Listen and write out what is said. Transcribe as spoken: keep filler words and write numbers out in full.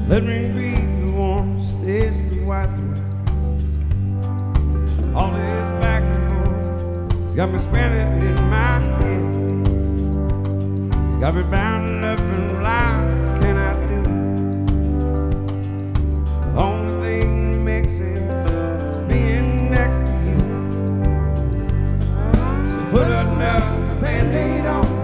Let me be the one who stays the white through all this back and forth. It's got me spinning in my head. It's got me bound up and blind. What can I do? The only thing that makes sense is being next to you. So put another band-aid on